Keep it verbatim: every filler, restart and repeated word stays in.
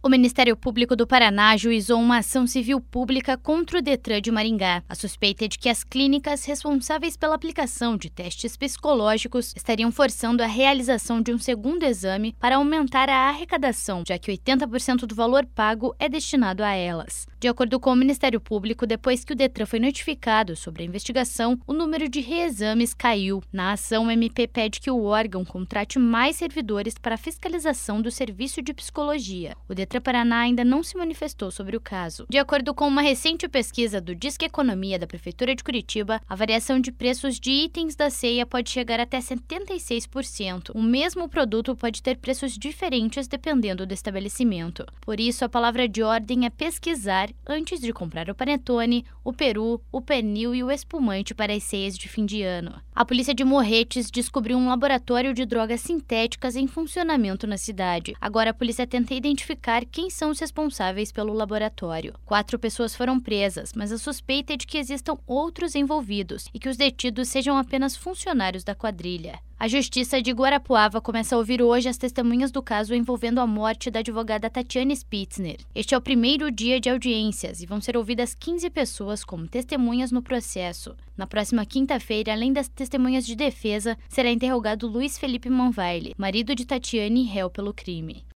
O Ministério Público do Paraná ajuizou uma ação civil pública contra o Detran de Maringá. A suspeita é de que as clínicas responsáveis pela aplicação de testes psicológicos estariam forçando a realização de um segundo exame para aumentar a arrecadação, já que oitenta por cento do valor pago é destinado a elas. De acordo com o Ministério Público, depois que o Detran foi notificado sobre a investigação, o número de reexames caiu. Na ação, o M P pede que o órgão contrate mais servidores para a fiscalização do serviço de psicologia. O Detran Paraná ainda não se manifestou sobre o caso. De acordo com uma recente pesquisa do Disque Economia da Prefeitura de Curitiba, a variação de preços de itens da ceia pode chegar até setenta e seis por cento. O mesmo produto pode ter preços diferentes dependendo do estabelecimento. Por isso, a palavra de ordem é pesquisar antes de comprar o panetone, o peru, o pernil e o espumante para as ceias de fim de ano. A polícia de Morretes descobriu um laboratório de drogas sintéticas em funcionamento na cidade. Agora a polícia tenta identificar quem são os responsáveis pelo laboratório. Quatro pessoas foram presas, mas a suspeita é de que existam outros envolvidos e que os detidos sejam apenas funcionários da quadrilha. A Justiça de Guarapuava começa a ouvir hoje as testemunhas do caso envolvendo a morte da advogada Tatiane Spitzner. Este é o primeiro dia de audiências e vão ser ouvidas quinze pessoas como testemunhas no processo. Na próxima quinta-feira, além das testemunhas de defesa, será interrogado Luiz Felipe Manvaile, marido de Tatiane e réu pelo crime.